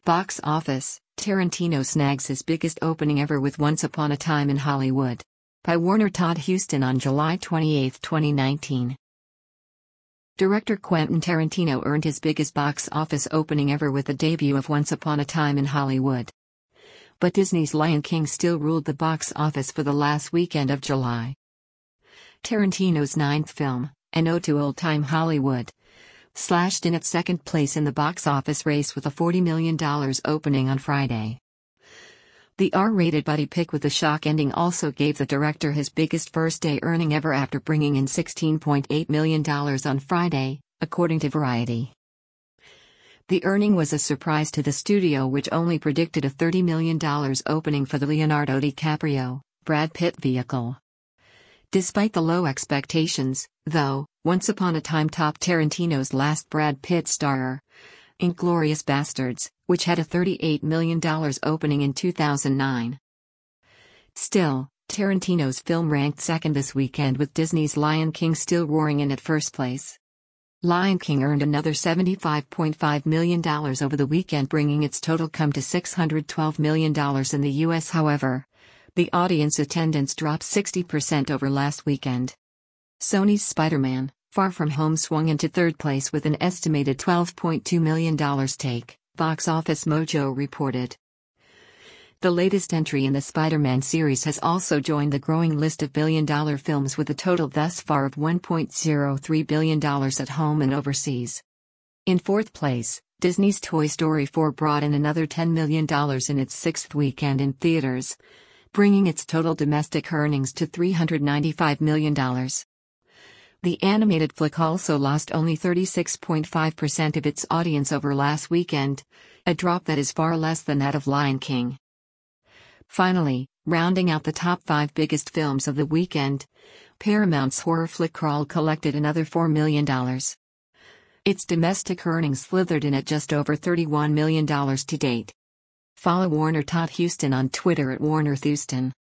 Box office, Tarantino snags his biggest opening ever with Once Upon a Time in Hollywood. By Warner Todd Huston on July 28, 2019. Director Quentin Tarantino earned his biggest box office opening ever with the debut of Once Upon a Time in Hollywood. But Disney's Lion King still ruled the box office for the last weekend of July. Tarantino's ninth film, An Ode to Old Time Hollywood, slashed in at second place in the box office race with a $40 million opening on Friday. The R-rated buddy pick with the shock ending also gave the director his biggest first-day earning ever after bringing in $16.8 million on Friday, according to Variety. The earning was a surprise to the studio, which only predicted a $30 million opening for the Leonardo DiCaprio, Brad Pitt vehicle. Despite the low expectations, though, Once Upon a Time topped Tarantino's last Brad Pitt starrer, Inglourious Basterds, which had a $38 million opening in 2009. Still, Tarantino's film ranked second this weekend, with Disney's Lion King still roaring in at first place. Lion King earned another $75.5 million over the weekend, bringing its total come to $612 million in the U.S. However, the audience attendance dropped 60% over last weekend. Sony's Spider-Man: Far From Home swung into third place with an estimated $12.2 million take, Box Office Mojo reported. The latest entry in the Spider-Man series has also joined the growing list of billion-dollar films, with a total thus far of $1.03 billion at home and overseas. In fourth place, Disney's Toy Story 4 brought in another $10 million in its sixth weekend in theaters, bringing its total domestic earnings to $395 million. The animated flick also lost only 36.5% of its audience over last weekend, a drop that is far less than that of Lion King. Finally, rounding out the top 5 biggest films of the weekend, Paramount's horror flick Crawl collected another $4 million. Its domestic earnings slithered in at just over $31 million to date. Follow Warner Todd Huston on Twitter at WarnerThuston.